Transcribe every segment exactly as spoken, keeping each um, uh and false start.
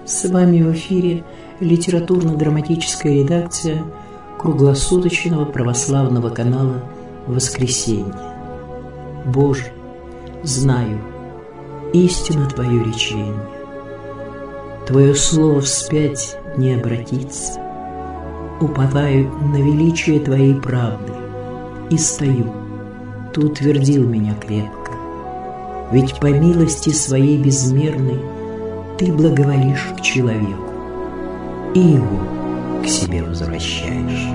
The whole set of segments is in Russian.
С вами в эфире литературно-драматическая редакция круглосуточного православного канала «Воскресенье». Боже, знаю, истинно Твое речение. Твое слово вспять не обратится. Уповаю на величие Твоей правды и стою. Ты утвердил меня крепко. Ведь по милости Своей безмерной Ты благоволишь к человеку и его к себе возвращаешь.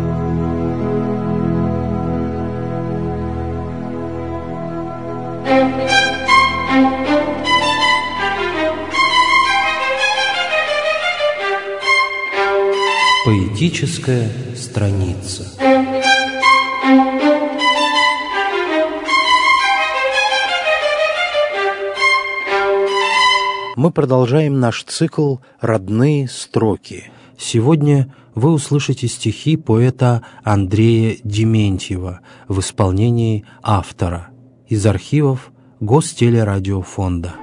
Поэтическая страница. Мы продолжаем наш цикл «Родные строки». Сегодня вы услышите стихи поэта Андрея Дементьева в исполнении автора из архивов Гостелерадиофонда.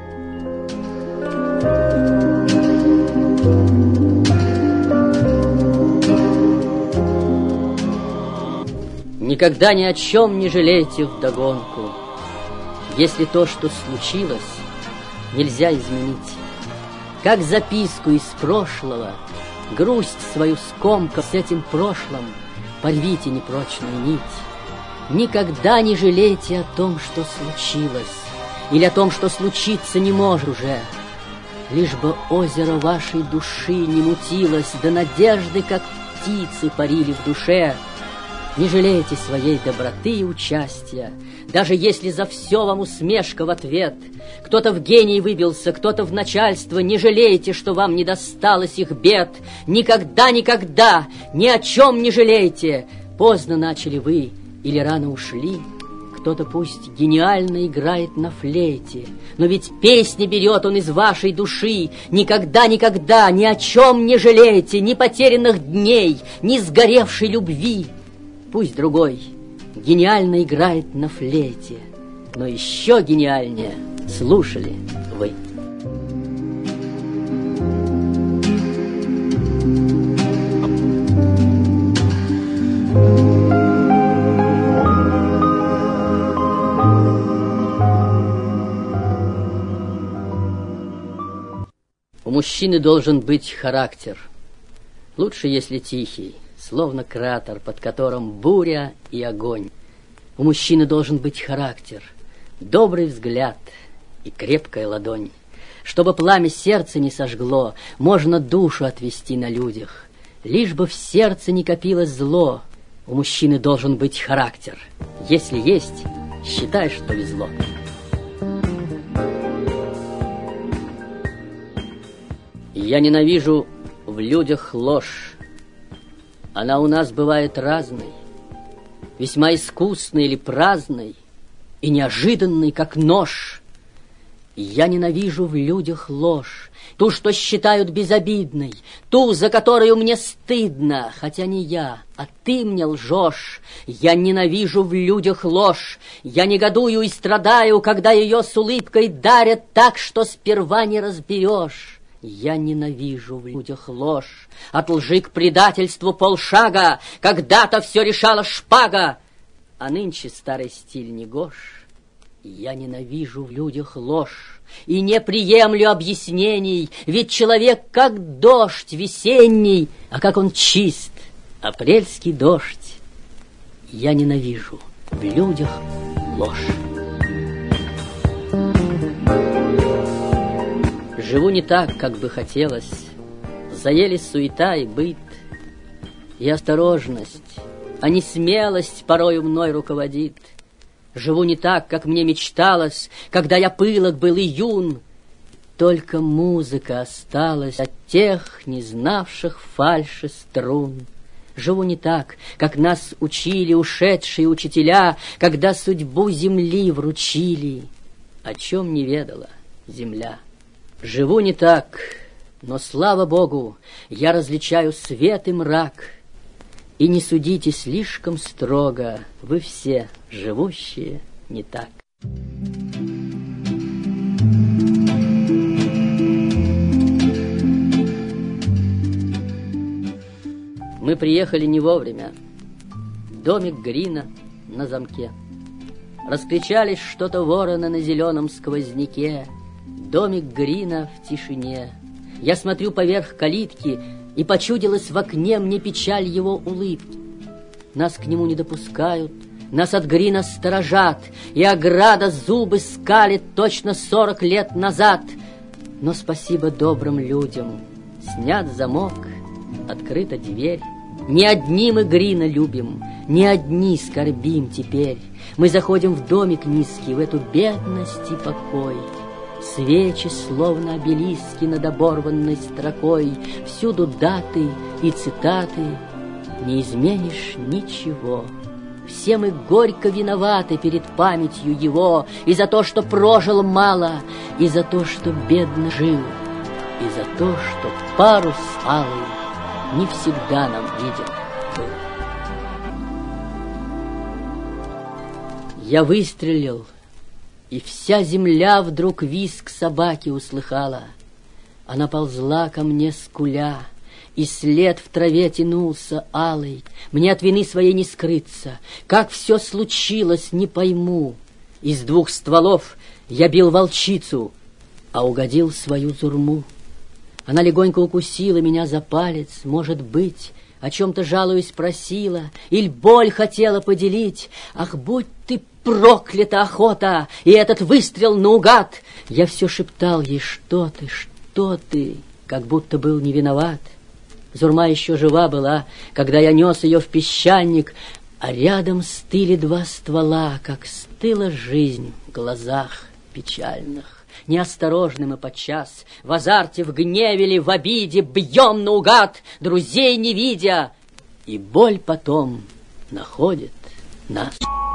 Никогда ни о чем не жалейте вдогонку, если то, что случилось, нельзя изменить. Как записку из прошлого, грусть свою скомкав с этим прошлым, порвите непрочную нить. Никогда не жалейте о том, что случилось, или о том, что случиться не может уже. Лишь бы озеро вашей души не мутилось, да надежды, как птицы, парили в душе. Не жалейте своей доброты и участия, даже если за все вам усмешка в ответ. Кто-то в гений выбился, кто-то в начальство. Не жалейте, что вам не досталось их бед. Никогда, никогда, ни о чем не жалейте. Поздно начали вы или рано ушли. Кто-то пусть гениально играет на флейте, но ведь песни берет он из вашей души. Никогда, никогда, ни о чем не жалейте, ни потерянных дней, ни сгоревшей любви. Пусть другой гениально играет на флейте, но еще гениальнее слушали вы. У мужчины должен быть характер. Лучше, если тихий, словно кратер, под которым буря и огонь. У мужчины должен быть характер, добрый взгляд и крепкая ладонь. Чтобы пламя сердца не сожгло, можно душу отвести на людях. Лишь бы в сердце не копилось зло, у мужчины должен быть характер. Если есть, считай, что везло. Я ненавижу в людях ложь. Она у нас бывает разной, весьма искусной или праздной, и неожиданной, как нож. Я ненавижу в людях ложь, ту, что считают безобидной, ту, за которую мне стыдно, хотя не я, а ты мне лжешь. Я ненавижу в людях ложь, я негодую и страдаю, когда ее с улыбкой дарят так, что сперва не разберешь. Я ненавижу в людях ложь, от лжи к предательству полшага. Когда-то все решала шпага, а нынче старый стиль негож. Я ненавижу в людях ложь и не приемлю объяснений, ведь человек как дождь весенний, а как он чист, апрельский дождь. Я ненавижу в людях ложь. Живу не так, как бы хотелось, заели суета и быт, и осторожность, а не смелость порою мной руководит. Живу не так, как мне мечталось, когда я пылок был и юн. Только музыка осталась от тех, не знавших фальши струн. Живу не так, как нас учили ушедшие учителя, когда судьбу земли вручили, о чем не ведала земля. Живу не так, но, слава Богу, я различаю свет и мрак. И не судите слишком строго, вы все живущие не так. Мы приехали не вовремя. Домик Грина на замке. Раскричались что-то вороны на зеленом сквозняке. Домик Грина в тишине. Я смотрю поверх калитки, и почудилась в окне мне печаль его улыбки. Нас к нему не допускают, нас от Грина сторожат, и ограда зубы скалит точно сорок лет назад. Но спасибо добрым людям, снят замок, открыта дверь. Не одни мы Грина любим, не одни скорбим теперь. Мы заходим в домик низкий, в эту бедность и покой. Свечи, словно обелиски над оборванной строкой, всюду даты и цитаты, не изменишь ничего. Все мы горько виноваты перед памятью его, и за то, что прожил мало, и за то, что бедно жил, и за то, что парус алый не всегда нам виден был. Я выстрелил, и вся земля вдруг визг собаки услыхала. Она ползла ко мне скуля, и след в траве тянулся алый. Мне от вины своей не скрыться. Как все случилось, не пойму. Из двух стволов я бил волчицу, а угодил свою зурму. Она легонько укусила меня за палец, может быть, о чем-то жалуясь просила, или боль хотела поделить. Ах, будь ты проклята, охота, и этот выстрел наугад! Я все шептал ей: что ты, что ты, как будто был не виноват. Зурма еще жива была, когда я нес ее в песчаник, а рядом стыли два ствола, как стыла жизнь в глазах печальных. Неосторожны мы подчас, в азарте, в гневе ли, в обиде бьем наугад, друзей не видя, и боль потом находит нас.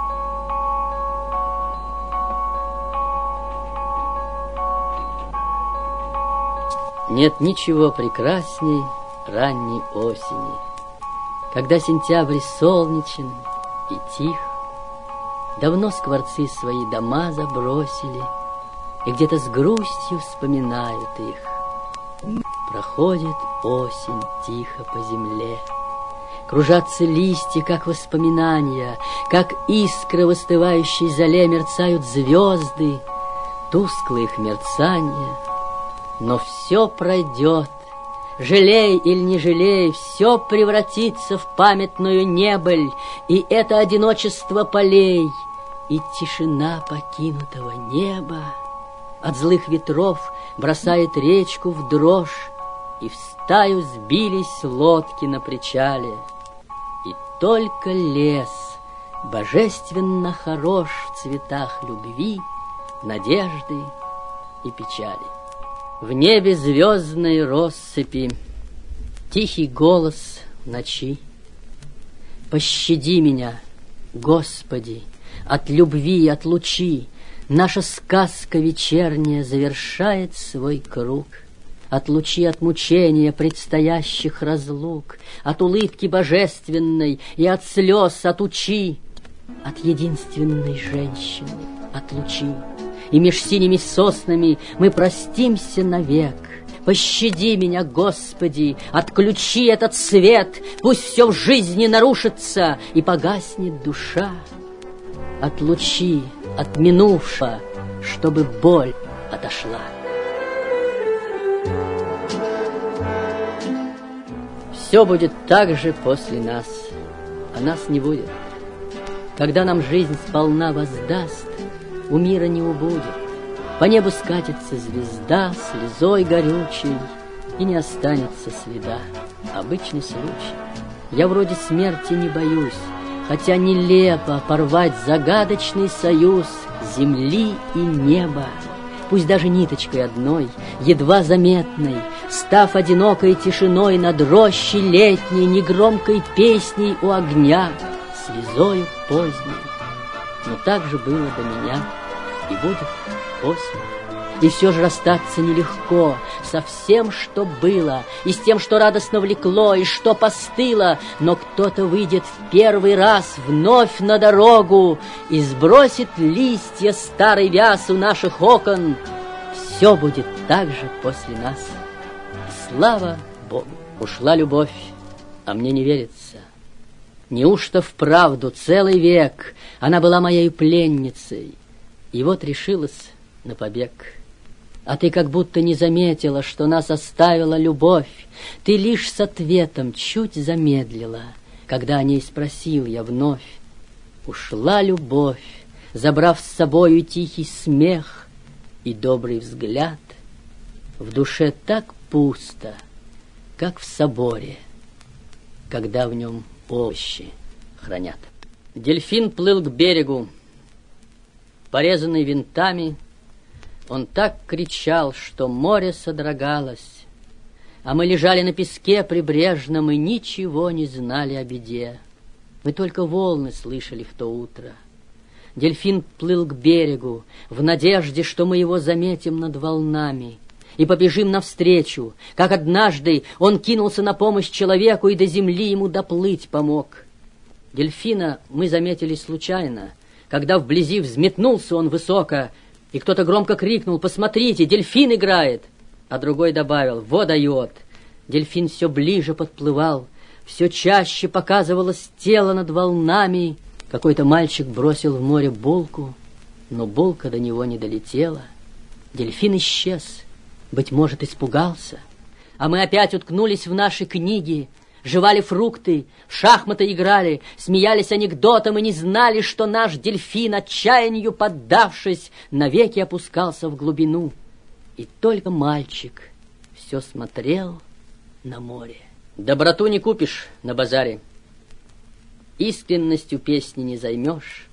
Нет ничего прекрасней ранней осени, когда сентябрь солнечен и тих. Давно скворцы свои дома забросили, и где-то с грустью вспоминают их. Проходит осень тихо по земле, кружатся листья, как воспоминания, как искры в остывающей зале мерцают звезды, тусклое их мерцание. Но все пройдет, жалей или не жалей, все превратится в памятную небыль, и это одиночество полей, и тишина покинутого неба от злых ветров бросает речку в дрожь, и в стаю сбились лодки на причале. И только лес божественно хорош в цветах любви, надежды и печали. В небе звездной россыпи тихий голос ночи: пощади меня, Господи, от любви и от лучи. Наша сказка вечерняя завершает свой круг. От лучи, от мучения предстоящих разлук, от улыбки божественной и от слез, от учи, от единственной женщины, от лучи. И меж синими соснами мы простимся навек. Пощади меня, Господи, отключи этот свет, пусть все в жизни нарушится и погаснет душа. Отлучи от минувшего, чтобы боль отошла. Все будет так же после нас, а нас не будет. Когда нам жизнь сполна воздаст, у мира не убудет. По небу скатится звезда слезой горючей, и не останется следа. Обычный случай. Я вроде смерти не боюсь, хотя нелепо порвать загадочный союз земли и неба. Пусть даже ниточкой одной, едва заметной, став одинокой тишиной над рощей летней, негромкой песней у огня, слезою поздней. Но так же было до меня и будет после. И все же расстаться нелегко со всем, что было, и с тем, что радостно влекло, и что постыло. Но кто-то выйдет в первый раз вновь на дорогу и сбросит листья старой вяз у наших окон. Все будет так же после нас. И слава Богу! Ушла любовь, А мне не верится. Неужто вправду целый век она была моей пленницей, и вот решилась на побег? А ты как будто не заметила, что нас оставила любовь. Ты лишь с ответом чуть замедлила, когда о ней спросил я вновь. Ушла любовь, забрав с собою тихий смех и добрый взгляд. В душе так пусто, как в соборе, когда в нем овощи хранят. Дельфин плыл к берегу, порезанный винтами. Он так кричал, что море содрогалось, а мы лежали на песке прибрежном и ничего не знали о беде. Мы только волны слышали в то утро. Дельфин плыл к берегу в надежде, что мы его заметим над волнами и побежим навстречу, как однажды он кинулся на помощь человеку и до земли ему доплыть помог. Дельфина мы заметили случайно, когда вблизи взметнулся он высоко, и кто-то громко крикнул: «Посмотрите, дельфин играет!» А другой добавил: «Во дает!» Дельфин все ближе подплывал, все чаще показывалось тело над волнами. Какой-то мальчик бросил в море булку, но булка до него не долетела. Дельфин исчез, быть может, испугался. А мы опять уткнулись в наши книги, жевали фрукты, в шахматы играли, смеялись анекдотом и не знали, что наш дельфин, отчаянию поддавшись, навеки опускался в глубину. И только мальчик все смотрел на море. Доброту не купишь на базаре, искренностью песни не займешь.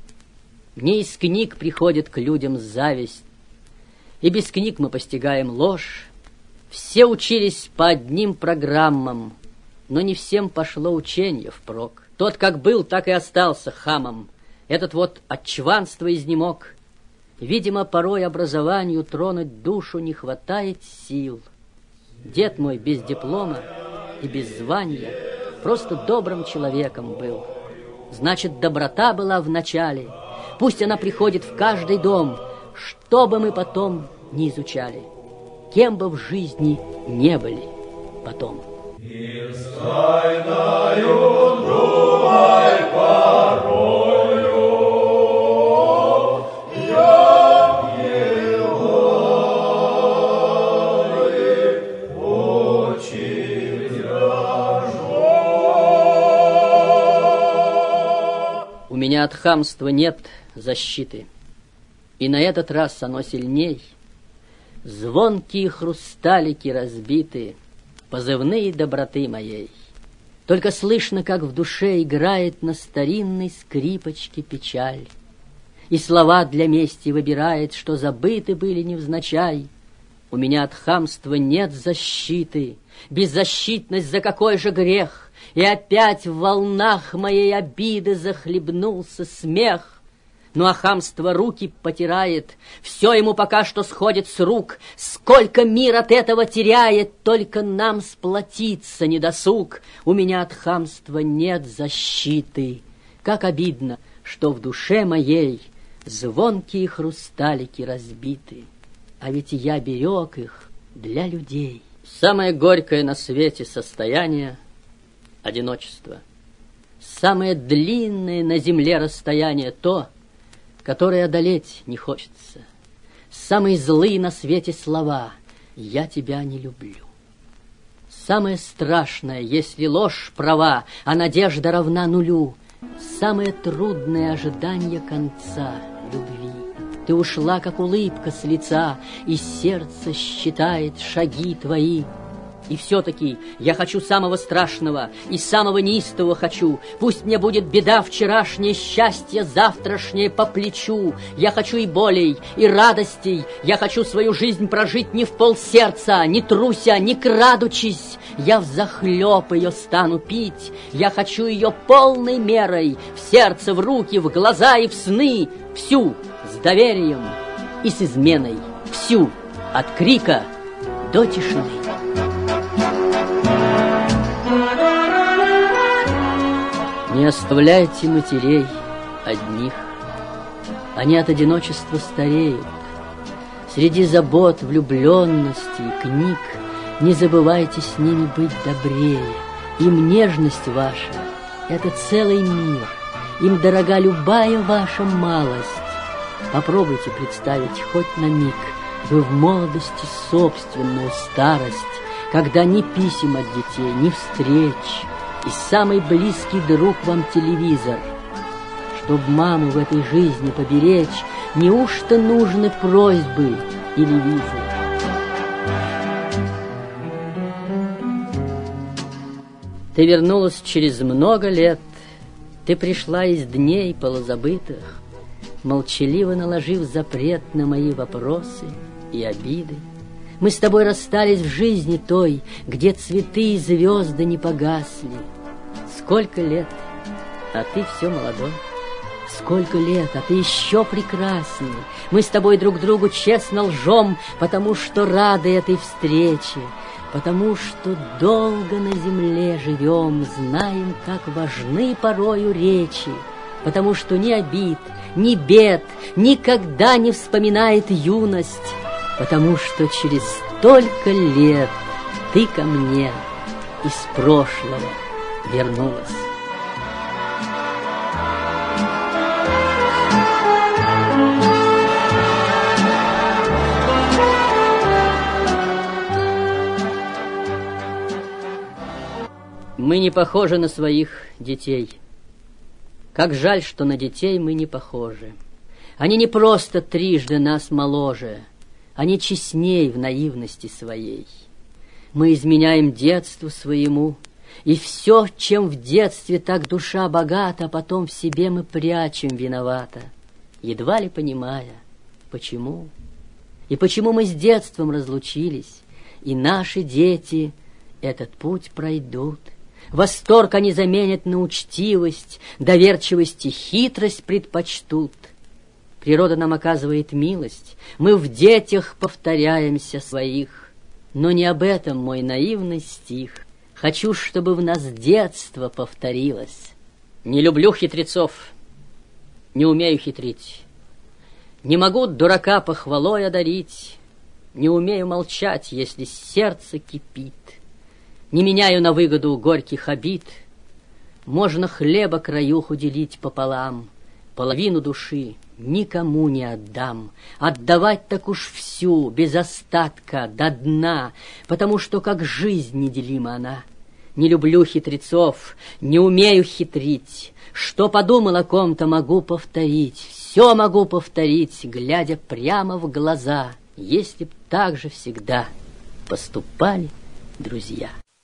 Не из книг приходит к людям зависть, и без книг мы постигаем ложь. Все учились по одним программам, но не всем пошло ученье впрок. Тот как был, так и остался хамом. Этот вот от чванства изнемог. Видимо, порой образованию тронуть душу не хватает сил. Дед мой без диплома и без звания просто добрым человеком был. Значит, доброта была в начале. Пусть она приходит в каждый дом, что бы мы потом не изучали, кем бы в жизни не были потом. У меня от хамства нет защиты, и на этот раз оно сильней. Звонкие хрусталики разбиты, позывные доброты моей. Только слышно, как в душе играет на старинной скрипочке печаль, и слова для мести выбирает, что забыты были невзначай. У меня от хамства нет защиты, беззащитность за какой же грех, и опять в волнах моей обиды захлебнулся смех. Ну а хамство руки потирает, все ему пока что сходит с рук. Сколько мир от этого теряет, только нам сплотиться недосуг. У меня от хамства нет защиты. Как обидно, что в душе моей звонкие хрусталики разбиты. А ведь я берег их для людей. Самое горькое на свете состояние — одиночество. Самое длинное на земле расстояние — то, которое одолеть не хочется. Самые злые на свете слова — «я тебя не люблю». Самое страшное, если ложь права, а надежда равна нулю. Самое трудное ожидание конца любви. Ты ушла, как улыбка с лица, и сердце считает шаги твои. И все-таки я хочу самого страшного и самого неистового хочу. Пусть мне будет беда вчерашняя, счастье завтрашнее по плечу. Я хочу и болей, и радостей. Я хочу свою жизнь прожить не в полсердца, не труся, не крадучись. Я взахлеб ее стану пить. Я хочу ее полной мерой, в сердце, в руки, в глаза и в сны. Всю с доверием и с изменой. Всю от крика до тишины. Не оставляйте матерей одних, они от одиночества стареют. Среди забот, влюбленности и книг не забывайте с ними быть добрее. Им нежность ваша — это целый мир, им дорога любая ваша малость. Попробуйте представить хоть на миг вы в молодости собственную старость, когда ни писем от детей, ни встреч, и самый близкий друг вам телевизор. Чтоб маму в этой жизни поберечь, неужто нужны просьбы или визы? Ты вернулась через много лет, ты пришла из дней полузабытых, молчаливо наложив запрет на мои вопросы и обиды. Мы с тобой расстались в жизни той, где цветы и звезды не погасли. Сколько лет, а ты все молодой. Сколько лет, а ты еще прекрасней. Мы с тобой друг другу честно лжем, потому что рады этой встрече, потому что долго на земле живем, знаем, как важны порою речи, потому что ни обид, ни бед никогда не вспоминает юность, потому что через столько лет ты ко мне из прошлого вернулась. Мы не похожи на своих детей. Как жаль, что на детей мы не похожи. Они не просто трижды нас моложе, они честней в наивности своей. Мы изменяем детству своему, и все, чем в детстве так душа богата, потом в себе мы прячем виновато, едва ли понимая, почему. И почему мы с детством разлучились, и наши дети этот путь пройдут. Восторг они заменят на учтивость, доверчивость и хитрость предпочтут. Природа нам оказывает милость, мы в детях повторяемся своих. Но не об этом мой наивный стих. Хочу, чтобы в нас детство повторилось. Не люблю хитрецов, не умею хитрить. Не могу дурака похвалой одарить, не умею молчать, если сердце кипит. Не меняю на выгоду горьких обид. Можно хлеба краюху делить пополам, половину души никому не отдам. Отдавать так уж всю, без остатка, до дна, потому что как жизнь неделима она. Не люблю хитрецов, не умею хитрить. Что подумал о ком-то, могу повторить. Все могу повторить, глядя прямо в глаза, если б так же всегда поступали друзья.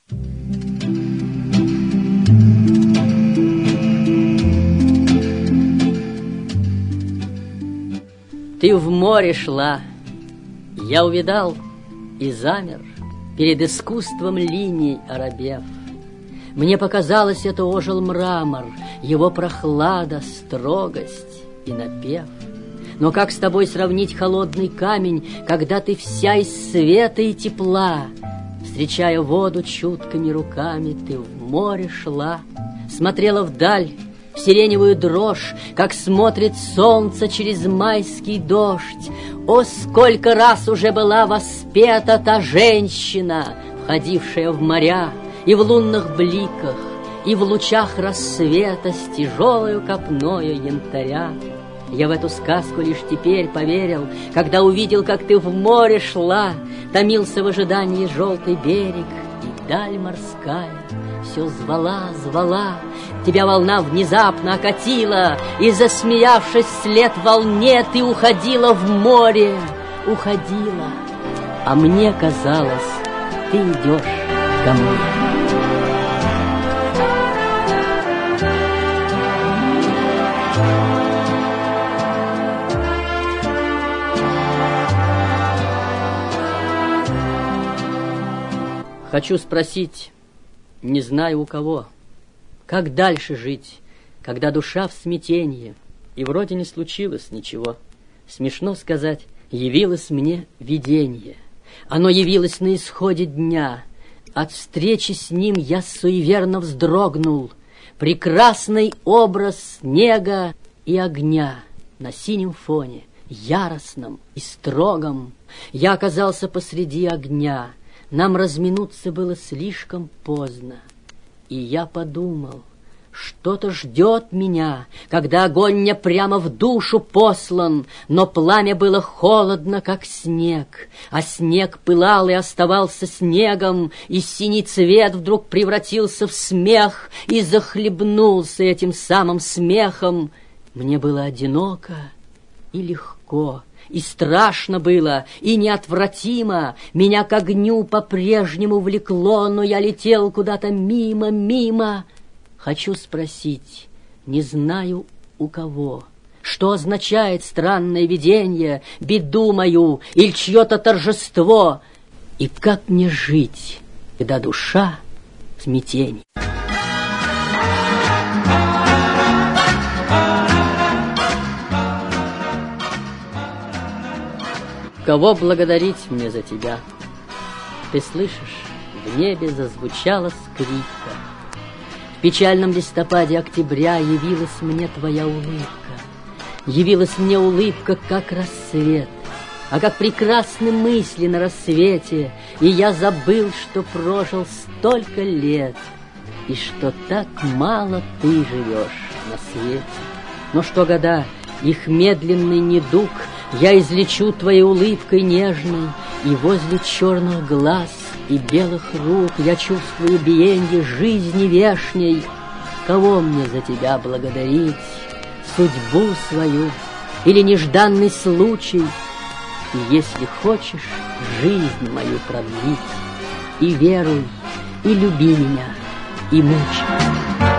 Ты в море шла, я увидал и замер перед искусством линий оробев. Мне показалось, это ожил мрамор, его прохлада, строгость и напев. Но как с тобой сравнить холодный камень, когда ты вся из света и тепла? Встречая воду чуткими руками, ты в море шла, смотрела вдаль, в сиреневую дрожь, как смотрит солнце через майский дождь. О, сколько раз уже была воспета та женщина, входившая в моря, и в лунных бликах, и в лучах рассвета с тяжелою копною янтаря. Я в эту сказку лишь теперь поверил, когда увидел, как ты в море шла, томился в ожидании желтый берег, и даль морская все звала, звала. Тебя волна внезапно окатила, и, засмеявшись вслед волне, ты уходила в море, уходила. А мне казалось, ты идешь ко мне. Хочу спросить, не знаю у кого, как дальше жить, когда душа в смятении, и вроде не случилось ничего. Смешно сказать, явилось мне видение. Оно явилось на исходе дня. От встречи с ним я суеверно вздрогнул. Прекрасный образ снега и огня на синем фоне, яростном и строгом. Я оказался посреди огня. Нам разминуться было слишком поздно. И я подумал, что-то ждет меня, когда огонь мне прямо в душу послан, но пламя было холодно, как снег, а снег пылал и оставался снегом, и синий цвет вдруг превратился в смех и захлебнулся этим самым смехом. Мне было одиноко и легко, и страшно было, и неотвратимо. Меня к огню по-прежнему влекло, но я летел куда-то мимо, мимо. Хочу спросить, не знаю у кого, что означает странное видение, беду мою или чье-то торжество, и как мне жить, когда душа в смятении. Кого благодарить мне за тебя? Ты слышишь, в небе зазвучала скрипка. В печальном листопаде октября явилась мне твоя улыбка. Явилась мне улыбка, как рассвет, а как прекрасны мысли на рассвете, и я забыл, что прожил столько лет, и что так мало ты живешь на свете. Но что года, их медленный недуг я излечу твоей улыбкой нежной, и возле черных глаз и белых рук я чувствую биенье жизни вешней. Кого мне за тебя благодарить? Судьбу свою или нежданный случай? И если хочешь жизнь мою продлить, и веруй, и люби меня, и мучай.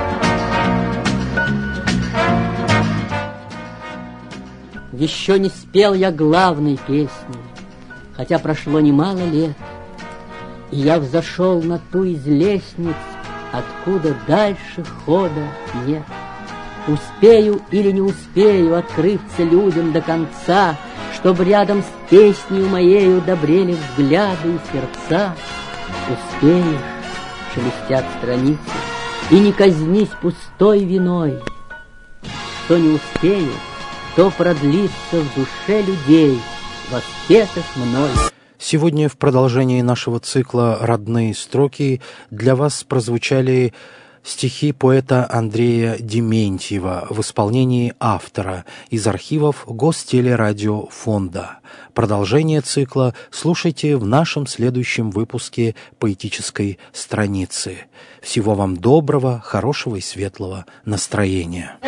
Еще не спел я главной песни, хотя прошло немало лет, и я взошел на ту из лестниц, откуда дальше хода нет. Успею или не успею открыться людям до конца, чтоб рядом с песней моею добрели взгляды и сердца. Успеешь, шелестят страницы, и не казнись пустой виной. Что не успею, то продлится в душе людей, воспетых мной. Сегодня в продолжении нашего цикла «Родные строки» для вас прозвучали стихи поэта Андрея Дементьева в исполнении автора из архивов Гостелерадиофонда. Продолжение цикла слушайте в нашем следующем выпуске поэтической страницы. Всего вам доброго, хорошего и светлого настроения.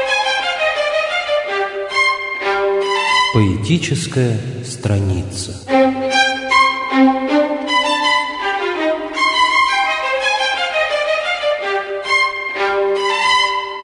Поэтическая страница.